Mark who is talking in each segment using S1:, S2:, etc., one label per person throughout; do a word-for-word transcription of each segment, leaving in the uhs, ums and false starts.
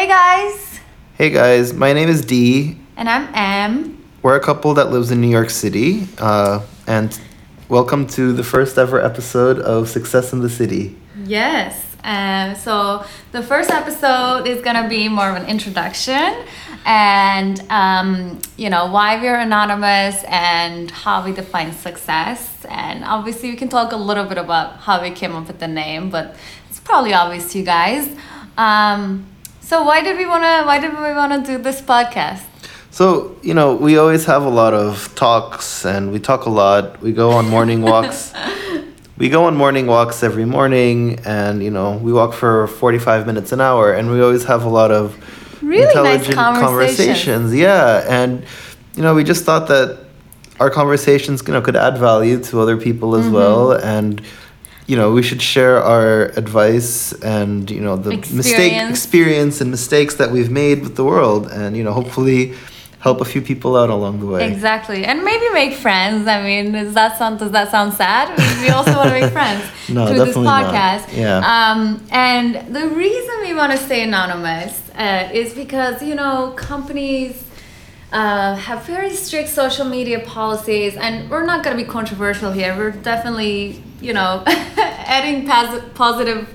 S1: Hey guys!
S2: Hey guys, my name is Dee.
S1: And I'm Em.
S2: We're a couple that lives in New York City, uh, and welcome to the first ever episode of Success in the City.
S1: Yes. Um, so the first episode is gonna be more of an introduction and um, you know why we're anonymous and how we define success, and obviously we can talk a little bit about how we came up with the name, but it's probably obvious to you guys. Um, so why did we wanna why did we wanna do this podcast?
S2: So, you know, we always have a lot of talks and we talk a lot. We go on morning walks. We go on morning walks every morning, and, you know, we walk for forty-five minutes an hour, and we always have a lot of
S1: really
S2: intelligent
S1: nice conversations.
S2: conversations. Yeah, and, you know, we just thought that our conversations, you know, could add value to other people as mm-hmm. well, and, you know, we should share our advice and, you know, the
S1: experience.
S2: mistake experience and mistakes that we've made with the world, and, you know, hopefully help a few people out along the way.
S1: Exactly. And maybe make friends. I mean, does that sound does that sound sad? We also want to make friends
S2: no,
S1: through this podcast.
S2: Not. Yeah.
S1: Um, and the reason we want to stay anonymous uh, is because, you know, companies uh, have very strict social media policies, and we're not going to be controversial here. We're definitely, you know, adding pos- positive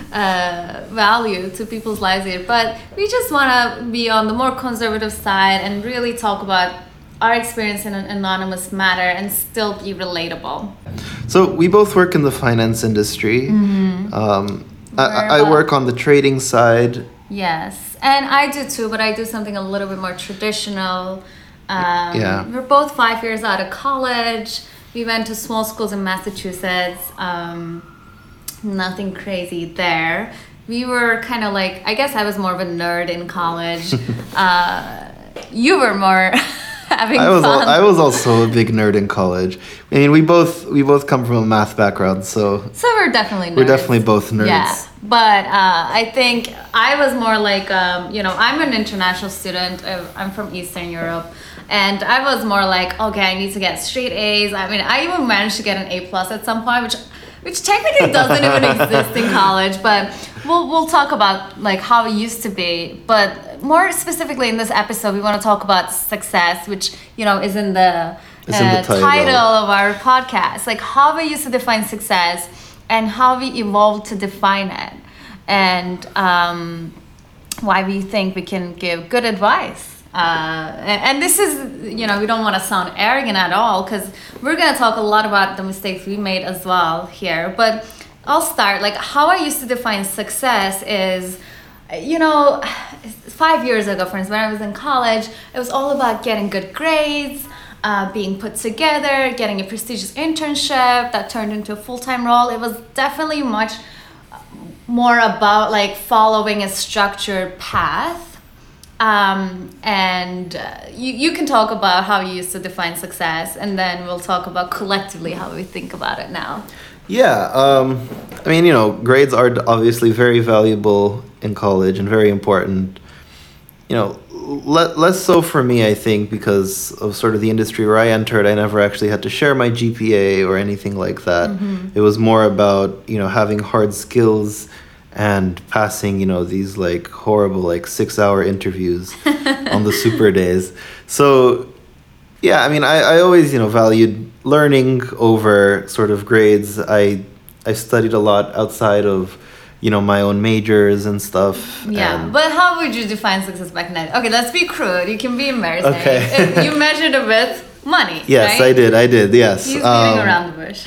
S1: uh value to people's lives here, but we just want to be on the more conservative side and really talk about our experience in an anonymous manner and still be relatable.
S2: So we both work in the finance industry. mm-hmm. um I, I work on the trading side.
S1: Yes, and I do too, but I do something a little bit more traditional. um
S2: yeah
S1: we're both five years out of college. We went to small schools in Massachusetts. um Nothing crazy there. We were kind of like, I guess I was more of a nerd in college. uh, you were more having
S2: I was
S1: fun.
S2: Al- I was also a big nerd in college. I mean, we both we both come from a math background, so
S1: so we're definitely nerds.
S2: We're definitely both nerds.
S1: Yeah, but uh, I think I was more like, um, you know, I'm an international student. I'm from Eastern Europe. And I was more like, okay, I need to get straight A's. I mean, I even managed to get an A plus at some point, which which technically doesn't even exist in college, but we'll we'll talk about like how it used to be. But more specifically in this episode, we want to talk about success, which, you know, is in the, uh,
S2: in the title.
S1: title of our podcast. Like how we used to define success and how we evolved to define it, and um, why we think we can give good advice. Uh, and this is, you know, we don't want to sound arrogant at all, because we're going to talk a lot about the mistakes we made as well here. But I'll start. Like how I used to define success is, you know, five years ago, for instance, when I was in college, it was all about getting good grades, uh, being put together, getting a prestigious internship that turned into a full-time role. It was definitely much more about like following a structured path. Um, and uh, you, you can talk about how you used to define success, and then we'll talk about collectively how we think about it now.
S2: Yeah, um, I mean, you know, grades are obviously very valuable in college and very important. You know, le- less so for me, I think, because of sort of the industry where I entered. I never actually had to share my G P A or anything like that. Mm-hmm. It was more about, you know, having hard skills and passing, you know, these like horrible like six hour interviews on the super days. So yeah, I mean, I, I always, you know, valued learning over sort of grades. I I studied a lot outside of, you know, my own majors and stuff.
S1: Yeah,
S2: and
S1: but how would you define success back then? Okay, let's be crude. You can be embarrassing.
S2: Okay.
S1: You measured it with money,
S2: yes,
S1: right?
S2: I did. I did. Yes.
S1: He's beating
S2: um,
S1: around the bush.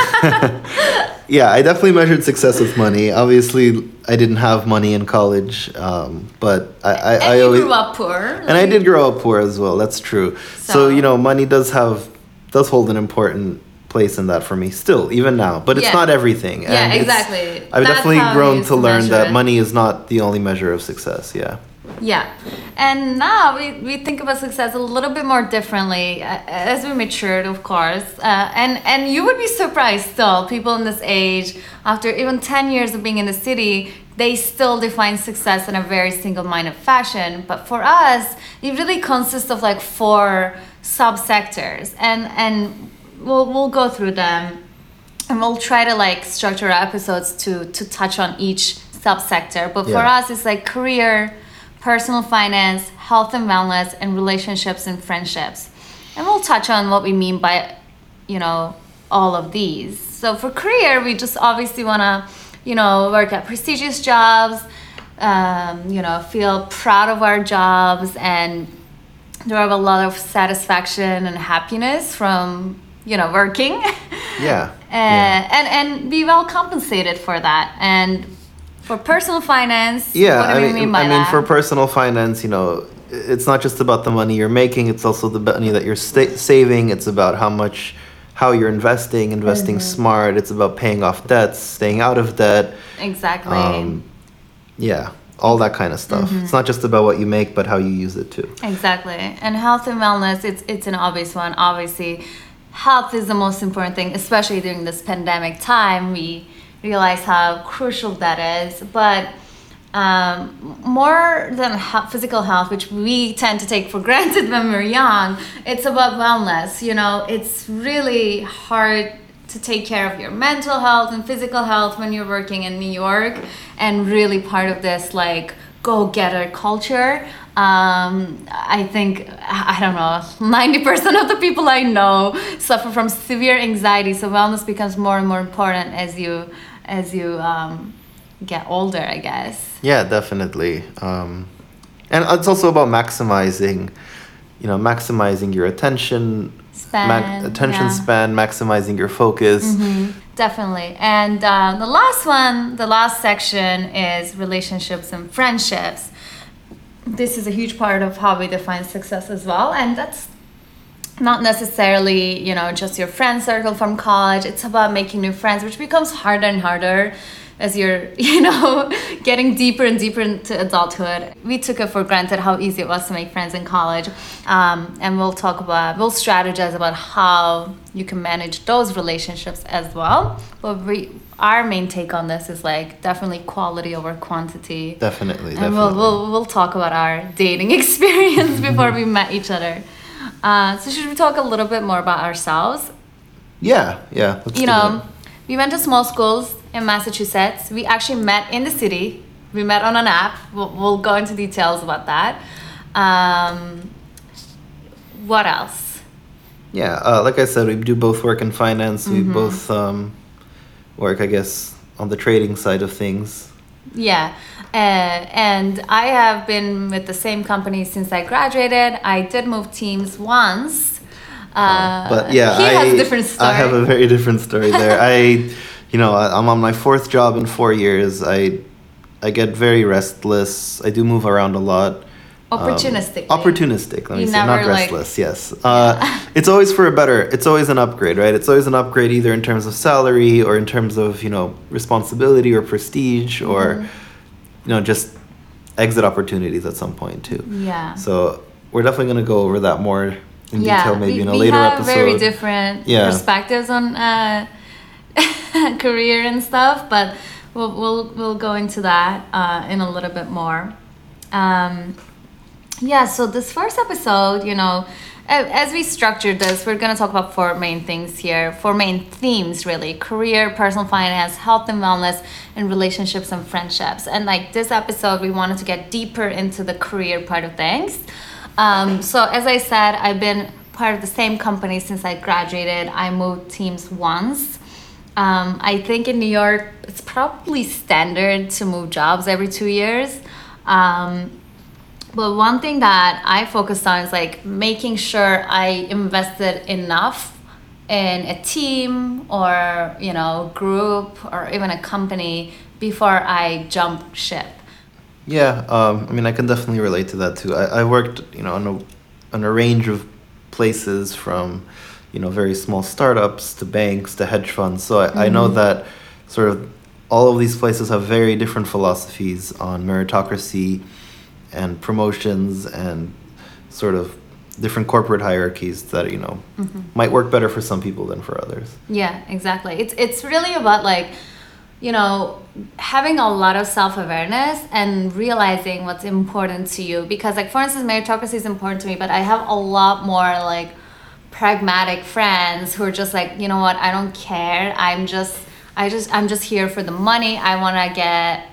S2: Yeah, I definitely measured success with money. Obviously, I didn't have money in college, um, but I, I,
S1: and
S2: I
S1: you
S2: always
S1: grew up poor.
S2: And I did grow up poor as well. That's true. So,
S1: So-
S2: you know, money does have does hold an important place in that for me still, even now. But it's
S1: Yeah.
S2: not everything.
S1: Yeah,
S2: And it's-
S1: exactly.
S2: I've
S1: That's
S2: definitely
S1: how we
S2: grown
S1: used
S2: to
S1: to
S2: learn
S1: measure
S2: that
S1: it.
S2: money is not the only measure of success. Yeah.
S1: Yeah, and now we, we think about success a little bit more differently uh, as we matured, of course. Uh, and, and you would be surprised still, people in this age, after even ten years of being in the city, they still define success in a very single-minded fashion. But for us, it really consists of like four subsectors, and and we'll we'll go through them, and we'll try to like structure our episodes to to touch on each subsector. But for
S2: Yeah.
S1: us, it's like career, personal finance, health and wellness, and relationships and friendships. And we'll touch on what we mean by, you know, all of these. So for career, we just obviously want to, you know, work at prestigious jobs, um, you know, feel proud of our jobs, and derive a lot of satisfaction and happiness from, you know, working.
S2: Yeah.
S1: uh,
S2: yeah.
S1: And and be well compensated for that. And for personal finance,
S2: Yeah,
S1: what do
S2: I
S1: we
S2: mean,
S1: mean by
S2: I mean,
S1: that?
S2: for personal finance, you know, it's not just about the money you're making; it's also the money that you're sta- saving. It's about how much, how you're investing, investing
S1: Mm-hmm.
S2: smart. It's about paying off debts, staying out of debt.
S1: Exactly.
S2: Um, yeah, all that kind of stuff.
S1: Mm-hmm.
S2: It's not just about what you make, but how you use it too.
S1: Exactly. And health and wellness, it's it's an obvious one. Obviously, health is the most important thing, especially during this pandemic time. We realize how crucial that is. But um, more than he- physical health, which we tend to take for granted when we're young, it's about wellness. You know, it's really hard to take care of your mental health and physical health when you're working in New York, and really part of this like go-getter culture. um, I think, I don't know, ninety percent of the people I know suffer from severe anxiety, so wellness becomes more and more important as you as you um, get older, I guess.
S2: Yeah, definitely. Um, and it's also about maximizing, you know, maximizing your attention
S1: Span,
S2: attention
S1: yeah.
S2: span, maximizing your focus.
S1: Mm-hmm. Definitely. And uh, the last one, the last section is relationships and friendships. This is a huge part of how we define success as well. And that's not necessarily, you know, just your friend circle from college. It's about making new friends, which becomes harder and harder as you're, you know, getting deeper and deeper into adulthood. We took it for granted how easy it was to make friends in college. Um, and we'll talk about, we'll strategize about how you can manage those relationships as well. But we, our main take on this is like definitely quality over quantity.
S2: Definitely,
S1: And
S2: definitely.
S1: we'll, we'll, we'll talk about our dating experience before we met each other. Uh, so should we talk a little bit more about ourselves?
S2: Yeah, yeah. Let's
S1: You
S2: do
S1: know,
S2: that.
S1: we went to small schools in Massachusetts. We actually met in the city. We met on an app. We'll, we'll go into details about that. Um, what else?
S2: Yeah, uh, like I said, we do both work in finance. We
S1: Mm-hmm.
S2: both um, work, I guess, on the trading side of things.
S1: Yeah. Uh, and I have been with the same company since I graduated. I did move teams once. Uh,
S2: but yeah,
S1: he
S2: I,
S1: has a different story.
S2: I have a very different story there. I, you know, I, I'm on my fourth job in four years. I, I get very restless. I do move around a lot.
S1: Opportunistically.
S2: Um, opportunistic. Let me
S1: You
S2: say,
S1: never,
S2: not
S1: like-
S2: restless. Yes. Uh, it's always for a better. It's always an upgrade, right? It's always an upgrade either in terms of salary or in terms of, you know, responsibility or prestige or,
S1: Mm-hmm.
S2: you know, just exit opportunities at some point too.
S1: Yeah.
S2: So we're definitely going to go over that more in
S1: yeah,
S2: detail maybe
S1: we,
S2: in a
S1: we
S2: later
S1: have
S2: episode.
S1: very different
S2: Yeah.
S1: perspectives on uh, career and stuff, but we'll we'll we'll go into that uh, in a little bit more. Um, yeah, so this first episode, you know, a- as we structured this, we're gonna talk about four main things here, four main themes really: career, personal finance, health and wellness, and relationships and friendships. And like this episode, we wanted to get deeper into the career part of things. Um, so as I said, I've been part of the same company since I graduated. I moved teams once. Um, I think in New York, it's probably standard to move jobs every two years. Um, but one thing that I focused on is like making sure I invested enough in a team or, you know, group or even a company before I jump ship.
S2: Yeah, um, I mean, I can definitely relate to that too. I, I worked, you know, on a, on a range of places from, you know, very small startups to banks to hedge funds. So I, I know that sort of all of these places have very different philosophies on meritocracy and promotions and sort of different corporate hierarchies that, you know, might work better for some people than for others.
S1: Yeah, exactly. It's it's really about like, you know, having a lot of self-awareness and realizing what's important to you. Because like, for instance, meritocracy is important to me, but I have a lot more like pragmatic friends who are just like, you know what, I don't care. I'm just, I just, I'm just here for the money. I want to get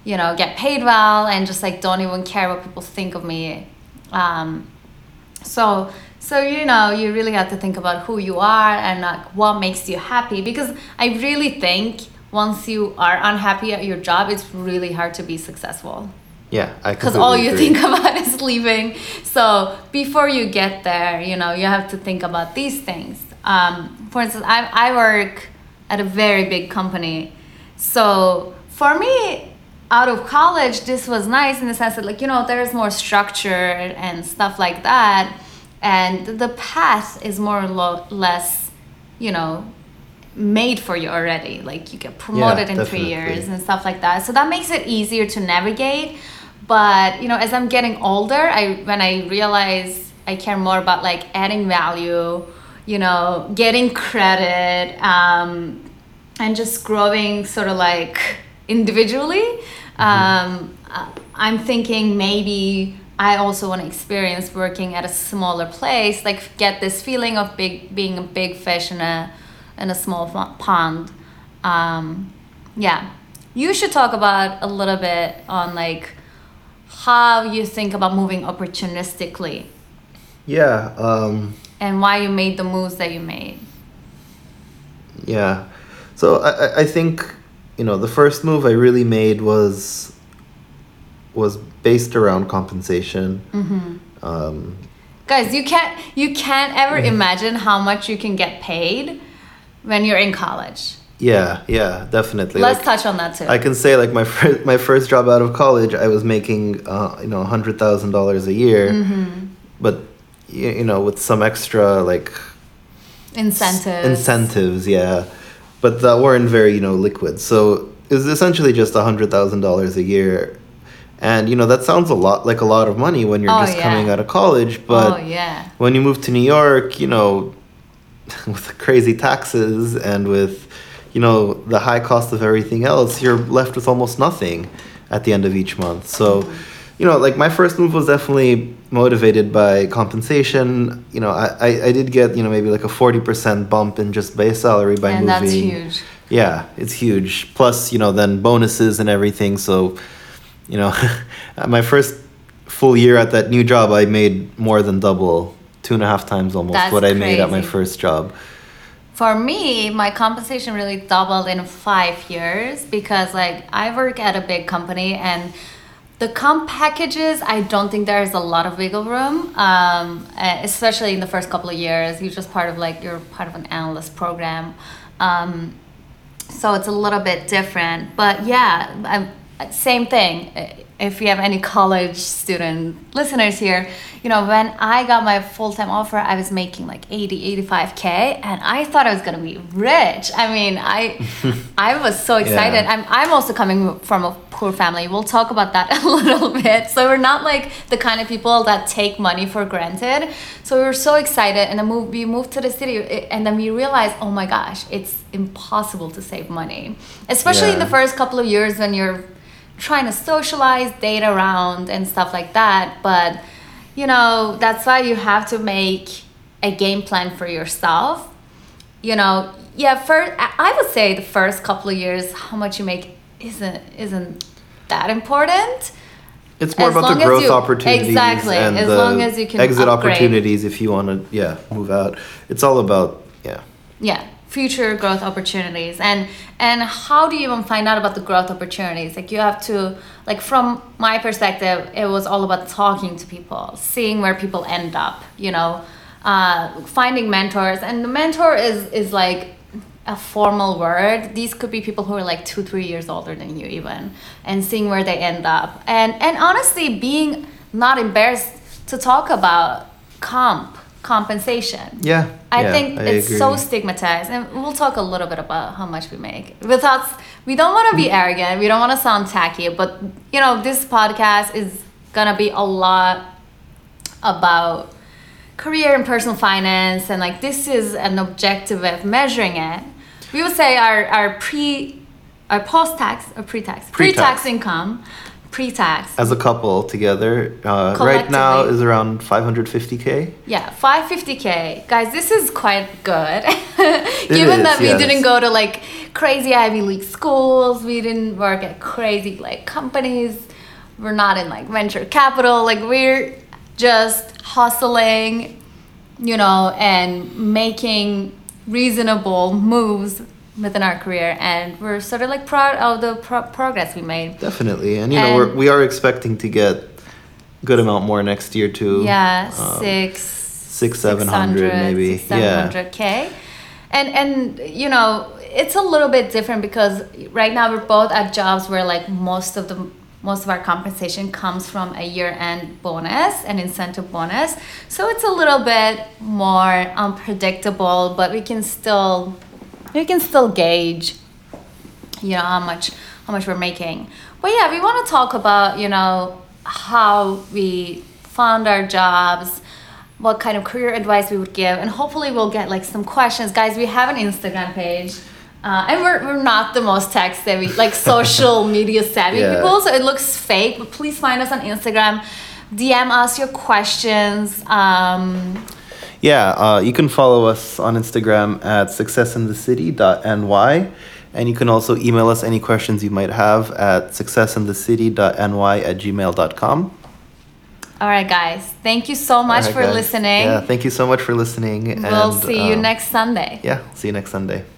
S1: you know, get paid well and just like don't even care what people think of me. Um, so, so, you know, you really have to think about who you are and like what makes you happy, because I really think once you are unhappy at your job, it's really hard to be successful.
S2: Yeah, I
S1: because all you
S2: agree.
S1: think about is leaving. So before you get there, you know, you have to think about these things. Um, for instance, I, I work at a very big company. So for me, out of college, this was nice in the sense that, like, you know, there's more structure and stuff like that. And the path is more or lo- less, you know, made for you already. Like, you get promoted
S2: Yeah,
S1: in
S2: definitely.
S1: three years and stuff like that. So that makes it easier to navigate. But, you know, as I'm getting older, I when I realize I care more about like adding value, you know, getting credit, um, and just growing sort of like individually. Mm-hmm. Um, I'm thinking maybe I also want to experience working at a smaller place, like get this feeling of big being a big fish in a in a small pond. Um, yeah, you should talk about a little bit on like how you think about moving opportunistically.
S2: Yeah. Um,
S1: and why you made the moves that you made.
S2: Yeah. So I, I think, you know, the first move I really made was was based around compensation.
S1: Mm-hmm.
S2: Um,
S1: Guys, you can't you can't ever imagine how much you can get paid when you're in college.
S2: Yeah, yeah, definitely.
S1: Let's
S2: like,
S1: touch on that too.
S2: I can say, like, my first my first job out of college, I was making uh, you know a hundred thousand dollars a year,
S1: mm-hmm.
S2: but you, you know with some extra like
S1: incentives.
S2: S- incentives, yeah, but that weren't very you know liquid. So it was essentially just a hundred thousand dollars a year, and you know that sounds a lot like a lot of money when you're
S1: oh,
S2: just
S1: yeah.
S2: coming out of college, but
S1: oh, yeah.
S2: when you move to New York, you know, with the crazy taxes and with you know, the high cost of everything else, you're left with almost nothing at the end of each month. So, you know, like my first move was definitely motivated by compensation. You know, I, I, I did get, you know, maybe like a forty percent bump in just base salary by
S1: and
S2: moving.
S1: And that's huge.
S2: Yeah, it's huge. Plus, you know, then bonuses and everything. So, you know, my first full year at that new job, I made more than double, two and a half times almost
S1: that's
S2: what I
S1: crazy.
S2: made at my first job.
S1: For me, my compensation really doubled in five years because, like, I work at a big company and the comp packages, I don't think there's a lot of wiggle room, um, especially in the first couple of years. You're just part of, like, you're part of an analyst program. Um, so it's a little bit different. But, yeah, I'm, same thing. If you have any college student listeners here, you know, when I got my full-time offer, I was making like eighty, eighty-five K, and I thought I was going to be rich. I mean, I I was so excited.
S2: Yeah.
S1: I'm I'm also coming from a poor family. We'll talk about that a little bit. So we're not like the kind of people that take money for granted. So we were so excited, and then move, we moved to the city, and then we realized, oh my gosh, it's impossible to save money, especially yeah. in the first couple of years when you're trying to socialize, date around and stuff like that. But you know, that's why you have to make a game plan for yourself. You know, yeah, first I would say the first couple of years how much you make isn't isn't that important.
S2: It's more
S1: as
S2: about the growth
S1: you,
S2: opportunities
S1: exactly,
S2: and
S1: as
S2: the
S1: long as you can
S2: exit
S1: upgrade.
S2: opportunities if you want to yeah, move out. It's all about yeah.
S1: Yeah. Future growth opportunities. And and how do you even find out about the growth opportunities? Like, you have to, like, from my perspective, it was all about talking to people, seeing where people end up, you know, uh, finding mentors. And the mentor is is like a formal word. These could be people who are like two, three years older than you even, and seeing where they end up. And and honestly, being not embarrassed to talk about comp. compensation.
S2: Yeah.
S1: I
S2: yeah,
S1: think
S2: I
S1: it's
S2: agree.
S1: so stigmatized, and we'll talk a little bit about how much we make. Without, we don't want to be arrogant. We don't want to sound tacky, but you know, this podcast is gonna be a lot about career and personal finance, and like this is an objective way of measuring it. We would say our our pre, our post tax or pre tax pre tax income. Pre-tax
S2: as a couple together uh, right now is around five hundred fifty K.
S1: Yeah, five hundred fifty K. Guys, this is quite good. Given
S2: is,
S1: that we
S2: yes.
S1: didn't go to like crazy Ivy League schools. We didn't work at crazy like companies. We're not in like venture capital. Like we're just hustling, you know, and making reasonable moves within our career, and we're sort of like proud of the pro- progress we made.
S2: Definitely, and you know,
S1: And-
S2: we're, we are expecting to get good amount more next year too.
S1: Yeah,
S2: Um,
S1: six,
S2: six, seven hundred maybe.
S1: six, seven hundred k, and and you know, it's a little bit different because right now we're both at jobs where like most of the most of our compensation comes from a year-end bonus, an incentive bonus. So it's a little bit more unpredictable, but we can still we can still gauge, you know, how much how much we're making. But yeah, we want to talk about, you know, how we found our jobs, what kind of career advice we would give, and hopefully we'll get like some questions. Guys, we have an Instagram page. Uh, and we're, we're not the most tech savvy, like social media savvy
S2: Yeah.
S1: people, so it looks fake. But please find us on Instagram, D M us your questions. Um,
S2: Yeah, uh, you can follow us on Instagram at success in the city dot n y, and you can also email us any questions you might have at success in the city dot n y at gmail dot com.
S1: all right, guys, thank you so much
S2: All right,
S1: for
S2: guys.
S1: listening.
S2: Yeah, thank you so much for listening.
S1: We'll
S2: and,
S1: see you
S2: um,
S1: next Sunday.
S2: Yeah, see you next Sunday.